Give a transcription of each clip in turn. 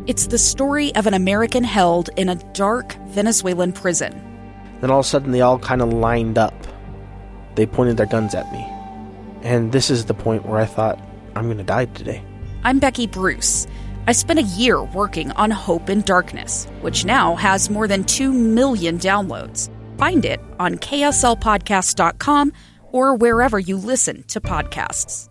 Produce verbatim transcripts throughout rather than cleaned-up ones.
It's the story of an American held in a dark Venezuelan prison. Then all of a sudden they all kind of lined up. They pointed their guns at me. And this is the point where I thought, I'm going to die today. I'm Becky Bruce. I spent a year working on Hope in Darkness, which now has more than two million downloads. Find it on K S L podcast dot com or wherever you listen to podcasts.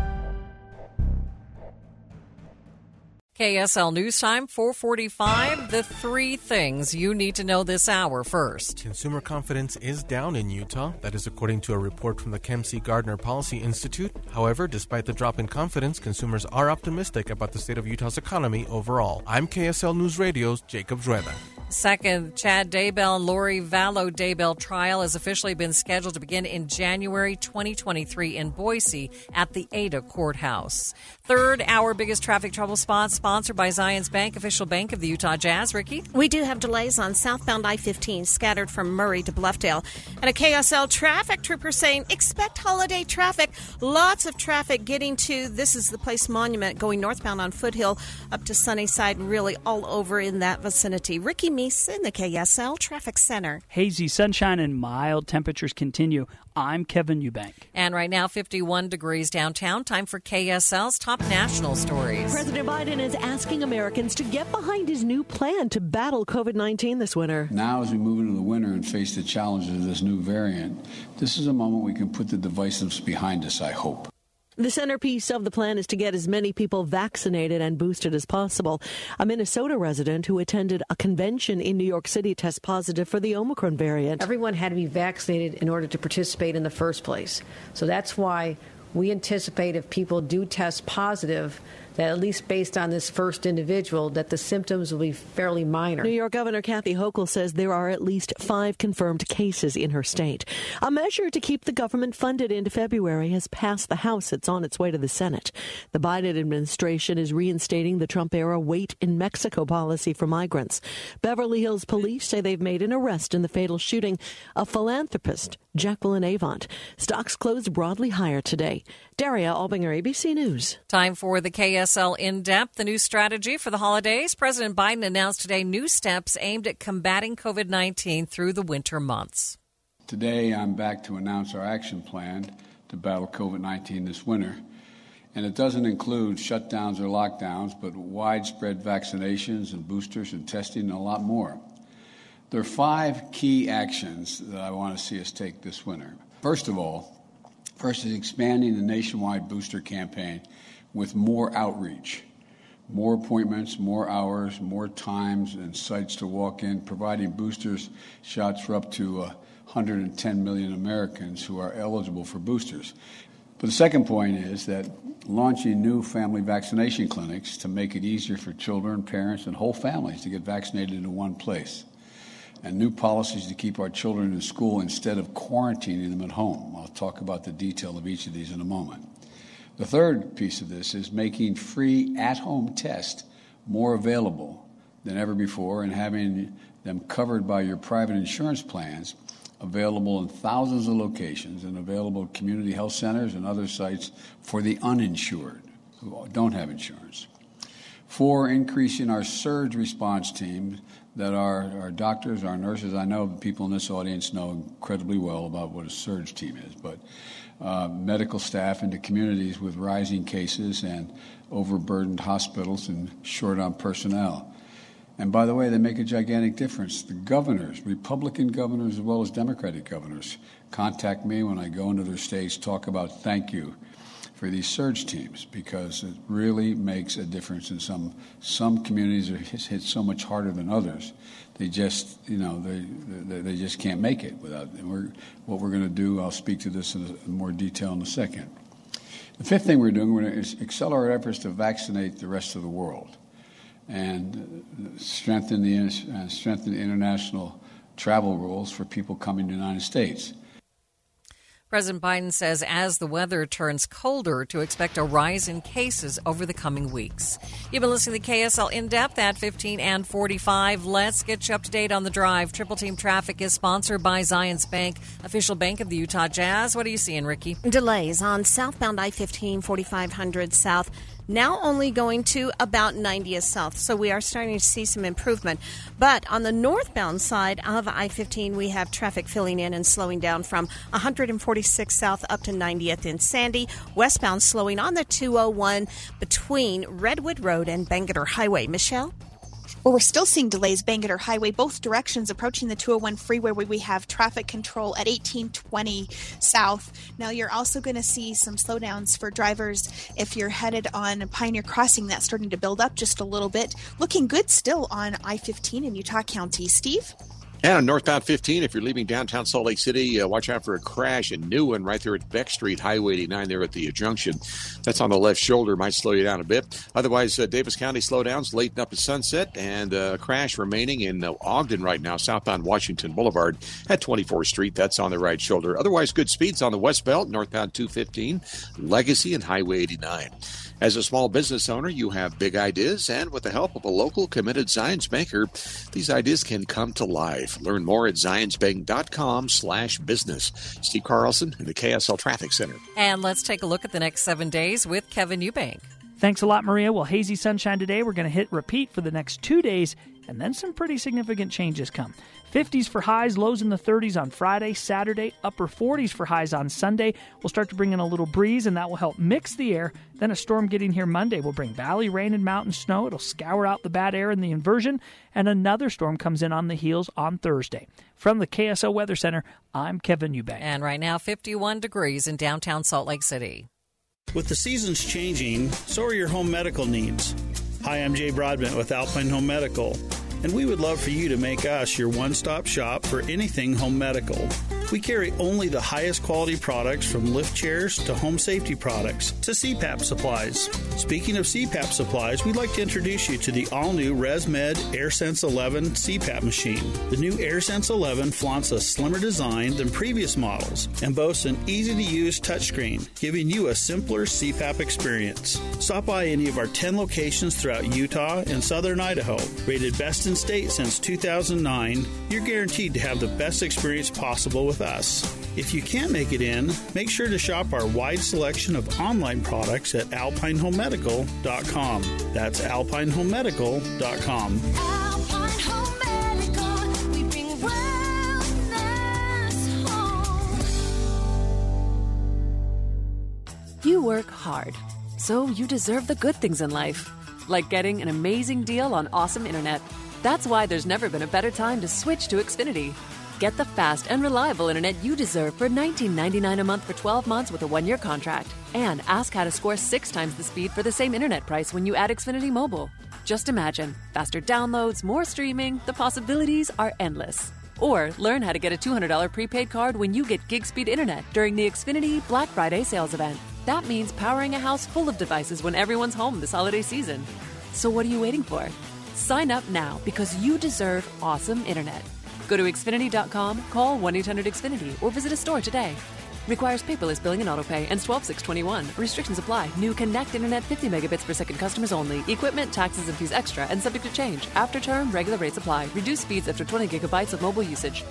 K S L News Time, four forty-five. The three things you need to know this hour first. Consumer confidence is down in Utah. That is according to a report from the Kempsey Gardner Policy Institute. However, despite the drop in confidence, consumers are optimistic about the state of Utah's economy overall. I'm K S L News Radio's Jacob Rueda. Second, Chad Daybell and Lori Vallow Daybell trial has officially been scheduled to begin in January twenty twenty-three in Boise at the Ada Courthouse. Third, our biggest traffic trouble spot, sponsored by Zions Bank, official bank of the Utah Jazz. Ricky? We do have delays on southbound I fifteen, scattered from Murray to Bluffdale. And a K S L traffic trooper saying, expect holiday traffic. Lots of traffic getting to, this is the Place Monument, going northbound on Foothill up to Sunnyside, really all over in that vicinity. Ricky Meese in the K S L Traffic Center. Hazy sunshine and mild temperatures continue. I'm Kevin Eubank. And right now, fifty-one degrees downtown. Time for K S L's top national stories. President Biden is asking Americans to get behind his new plan to battle covid nineteen this winter. Now, as we move into the winter and face the challenges of this new variant, this is a moment we can put the divisiveness behind us, I hope. The centerpiece of the plan is to get as many people vaccinated and boosted as possible. A Minnesota resident who attended a convention in New York City tests positive for the Omicron variant. Everyone had to be vaccinated in order to participate in the first place. So that's why we anticipate if people do test positive, that at least based on this first individual, that the symptoms will be fairly minor. New York Governor Kathy Hochul says there are at least five confirmed cases in her state. A measure to keep the government funded into February has passed the House. It's on its way to the Senate. The Biden administration is reinstating the Trump-era wait in Mexico policy for migrants. Beverly Hills police say they've made an arrest in the fatal shooting of philanthropist Jacqueline Avant. Stocks closed broadly higher today. Daria Albinger, A B C News. Time for the K S L In-Depth, the new strategy for the holidays. President Biden announced today new steps aimed at combating covid nineteen through the winter months. Today, I'm back to announce our action plan to battle covid nineteen this winter. And it doesn't include shutdowns or lockdowns, but widespread vaccinations and boosters and testing and a lot more. There are five key actions that I want to see us take this winter. First of all, first is expanding the nationwide booster campaign with more outreach, more appointments, more hours, more times and sites to walk in, providing boosters shots for up to uh, one hundred ten million Americans who are eligible for boosters. But the second point is that launching new family vaccination clinics to make it easier for children, parents, and whole families to get vaccinated in one place. And new policies to keep our children in school instead of quarantining them at home. I'll talk about the detail of each of these in a moment. The third piece of this is making free at-home tests more available than ever before and having them covered by your private insurance plans, available in thousands of locations and available at community health centers and other sites for the uninsured who don't have insurance. Four, increasing our surge response teams that our, our doctors, our nurses, I know people in this audience know incredibly well about what a surge team is, but uh, medical staff into communities with rising cases and overburdened hospitals and short on personnel. And by the way, they make a gigantic difference. The governors, Republican governors as well as Democratic governors, contact me when I go into their states, talk about thank you for these surge teams, because it really makes a difference in some some communities are hit so much harder than others. They just, you know, they they, they just can't make it without. And we're what we're going to do. I'll speak to this in, a, in more detail in a second. The fifth thing we're doing, we're going to accelerate efforts to vaccinate the rest of the world, and strengthen the uh, strengthen the international travel rules for people coming to the United States. President Biden says as the weather turns colder, to expect a rise in cases over the coming weeks. You've been listening to K S L In-Depth at fifteen and forty-five. Let's get you up to date on the drive. Triple Team Traffic is sponsored by Zions Bank, official bank of the Utah Jazz. What are you seeing, Ricky? Delays on southbound I fifteen, forty-five hundred south. now only going to about ninetieth South. So we are starting to see some improvement. But on the northbound side of I fifteen, we have traffic filling in and slowing down from one forty-six South up to ninetieth in Sandy. Westbound slowing on the two oh one between Redwood Road and Bangerter Highway. Michelle? Well, we're still seeing delays Bangerter Highway, both directions approaching the two oh one freeway, where we have traffic control at eighteen twenty South. Now, you're also going to see some slowdowns for drivers if you're headed on Pioneer Crossing. That's starting to build up just a little bit. Looking good still on I fifteen in Utah County. Steve? And on northbound fifteen, if you're leaving downtown Salt Lake City, uh, watch out for a crash, a new one right there at Beck Street, Highway eighty-nine there at the uh, junction. That's on the left shoulder, might slow you down a bit. Otherwise, uh, Davis County slowdowns late up to Sunset, and a uh, crash remaining in uh, Ogden right now, southbound Washington Boulevard at twenty-fourth Street. That's on the right shoulder. Otherwise, good speeds on the west belt, northbound two fifteen, Legacy and Highway eighty-nine. As a small business owner, you have big ideas, and with the help of a local committed Zions banker, these ideas can come to life. Learn more at zionsbank.com slash business. Steve Carlson in the K S L Traffic Center. And let's take a look at the next seven days with Kevin Eubank. Thanks a lot, Maria. Well, hazy sunshine today. We're going to hit repeat for the next two days, and then some pretty significant changes come. fifties for highs, lows in the thirties on Friday, Saturday, upper forties for highs on Sunday. We'll start to bring in a little breeze, and that will help mix the air. Then a storm getting here Monday will bring valley rain and mountain snow. It'll scour out the bad air and the inversion, and another storm comes in on the heels on Thursday. From the K S O Weather Center, I'm Kevin Eubank. And right now, fifty-one degrees in downtown Salt Lake City. With the seasons changing, so are your home medical needs. Hi, I'm Jay Broadbent with Alpine Home Medical, and we would love for you to make us your one-stop shop for anything home medical. We carry only the highest quality products, from lift chairs to home safety products to C PAP supplies. Speaking of C PAP supplies, we'd like to introduce you to the all-new ResMed AirSense eleven C PAP machine. The new AirSense eleven flaunts a slimmer design than previous models and boasts an easy-to-use touchscreen, giving you a simpler C PAP experience. Stop by any of our ten locations throughout Utah and southern Idaho. Rated best in state since two thousand nine, you're guaranteed to have the best experience possible with us. If you can't make it in, make sure to shop our wide selection of online products at alpine home medical dot com. That's alpine home medical dot com. Alpine Home Medical, we bring wellness home. You work hard, so you deserve the good things in life, like getting an amazing deal on awesome internet. That's why there's never been a better time to switch to Xfinity. Get the fast and reliable internet you deserve for nineteen ninety-nine a month for twelve months with a one-year contract. And ask how to score six times the speed for the same internet price when you add Xfinity Mobile. Just imagine. Faster downloads, more streaming. The possibilities are endless. Or learn how to get a two hundred dollars prepaid card when you get gig speed internet during the Xfinity Black Friday sales event. That means powering a house full of devices when everyone's home this holiday season. So what are you waiting for? Sign up now, because you deserve awesome internet. Go to Xfinity dot com, call one eight hundred X Finity, or visit a store today. Requires paperless billing and autopay. Ends twelve six twenty-one. Restrictions apply. New Connect Internet fifty megabits per second customers only. Equipment, taxes, and fees extra and subject to change. After term, regular rates apply. Reduced speeds after twenty gigabytes of mobile usage.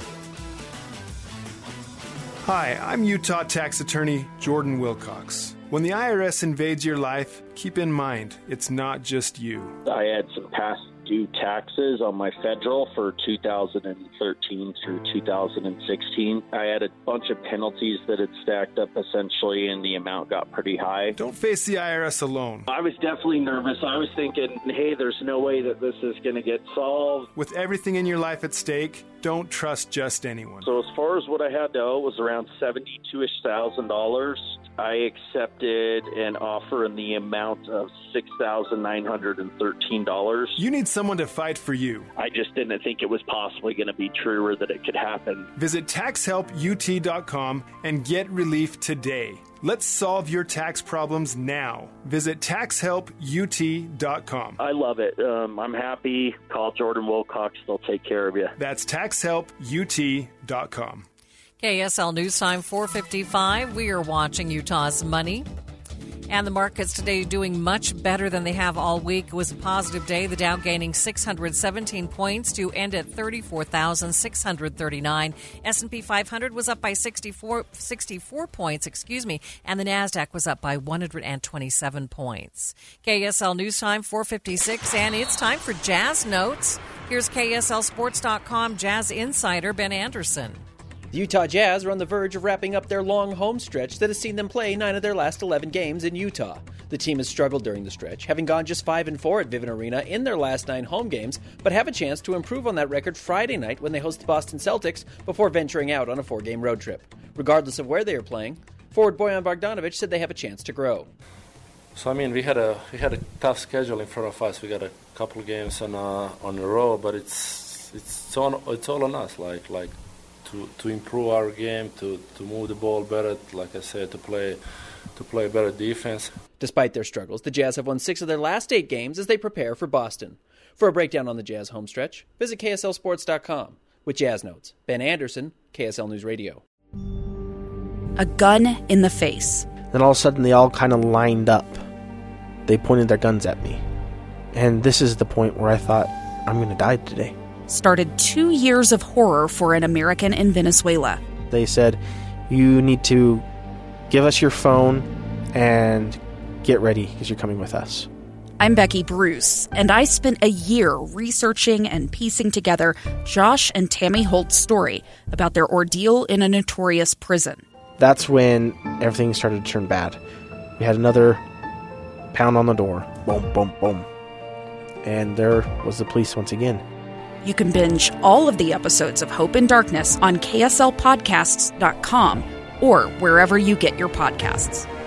Hi, I'm Utah tax attorney Jordan Wilcox. When the I R S invades your life, keep in mind, it's not just you. I had some past due taxes on my federal for two thousand thirteen through two thousand sixteen. I had a bunch of penalties that had stacked up essentially, and the amount got pretty high. Don't face the I R S alone. I was definitely nervous. I was thinking, hey, there's no way that this is going to get solved. With everything in your life at stake, don't trust just anyone. So as far as what I had to owe was around seventy-two-ish thousand dollars. I accepted an offer in the amount of six thousand nine hundred thirteen dollars. You need someone to fight for you. I just didn't think it was possibly going to be true or that it could happen. Visit tax help U T dot com and get relief today. Let's solve your tax problems now. Visit tax help U T dot com. I love it. Um, I'm happy. Call Jordan Wilcox. They'll take care of you. That's tax help U T dot com. K S L News Time four fifty-five. We are watching Utah's money. And the markets today doing much better than they have all week. It was a positive day. The Dow gaining six hundred seventeen points to end at thirty-four thousand six hundred thirty-nine. S and P five hundred was up by sixty-four, sixty-four points, excuse me, and the NASDAQ was up by one hundred twenty-seven points. K S L News Time, four fifty-six, and it's time for Jazz Notes. Here's K S L Sports dot com Jazz insider Ben Anderson. The Utah Jazz are on the verge of wrapping up their long home stretch that has seen them play nine of their last eleven games in Utah. The team has struggled during the stretch, having gone just five and four at Vivint Arena in their last nine home games, but have a chance to improve on that record Friday night when they host the Boston Celtics before venturing out on a four-game road trip. Regardless of where they are playing, forward Bojan Bogdanovic said they have a chance to grow. So I mean, we had a we had a tough schedule in front of us. We got a couple of games on uh, on the road, but it's it's on it's all on us. Like like. To, to improve our game, to, to move the ball better, like I said, to play to play better defense. Despite their struggles, the Jazz have won six of their last eight games as they prepare for Boston. For a breakdown on the Jazz homestretch, visit K S L Sports dot com. With Jazz Notes, Ben Anderson, K S L News Radio. A gun in the face. Then all of a sudden they all kind of lined up. They pointed their guns at me. And this is the point where I thought, I'm going to die today. Started two years of horror for an American in Venezuela. They said, you need to give us your phone and get ready because you're coming with us. I'm Becky Bruce, and I spent a year researching and piecing together Josh and Tammy Holt's story about their ordeal in a notorious prison. That's when everything started to turn bad. We had another pound on the door. Boom, boom, boom. And there was the police once again. You can binge all of the episodes of Hope in Darkness on K S L podcasts dot com or wherever you get your podcasts.